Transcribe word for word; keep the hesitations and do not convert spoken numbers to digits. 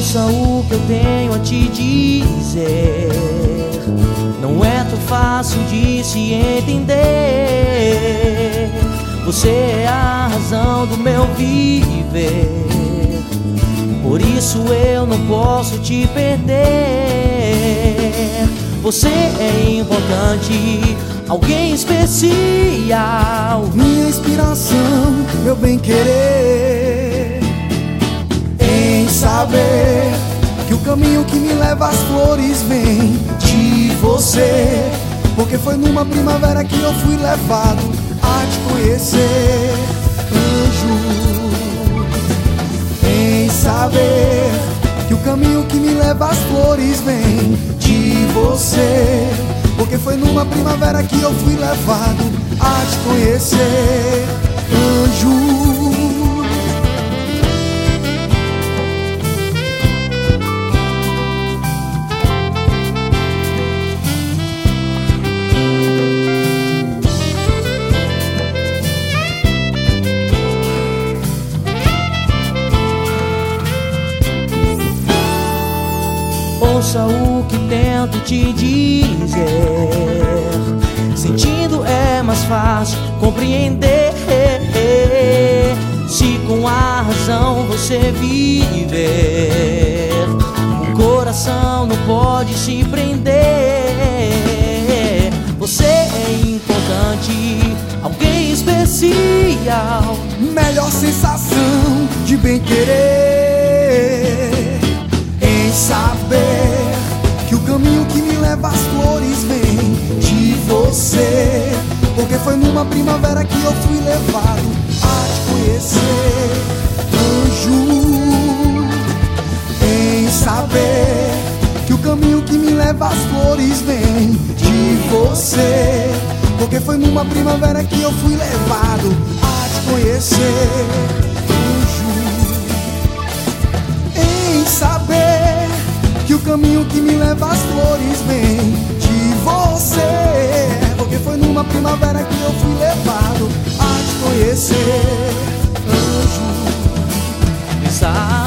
Ouça o que eu tenho a te dizer. Não é tão fácil de se entender. Você é a razão do meu viver. Por isso eu não posso te perder. Você é importante, alguém especial, minha inspiração, meu bem-querer. Em saber que o caminho que me leva às flores vem de você, porque foi numa primavera que eu fui levado a te conhecer, anjo. Em saber que o caminho que me leva às flores vem de você, porque foi numa primavera que eu fui levado a te conhecer, anjo. Ouça o que tento te dizer. Sentindo é mais fácil compreender. Se com a razão você viver, o coração não pode se prender. Você é importante, alguém especial, melhor sensação de bem-querer. Em saber que o caminho que me leva às flores vem de você, porque foi numa primavera que eu fui levado a te conhecer, anjo. Em saber que o caminho que me leva às flores vem de você, porque foi numa primavera que eu fui levado a te conhecer, anjo. Em saber que o caminho que me leva às flores vem de você, porque foi numa primavera que eu fui levado a te conhecer, anjo.